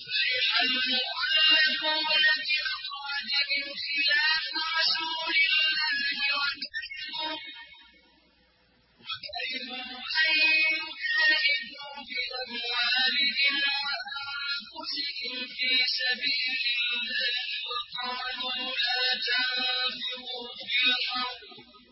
فرح المخلفون بمقعد خلاف رسول الله وكرهوا أن يجاهدوا بأموالهم وأنفسهم في سبيل الله وقالوا لا تنفروا في الحرب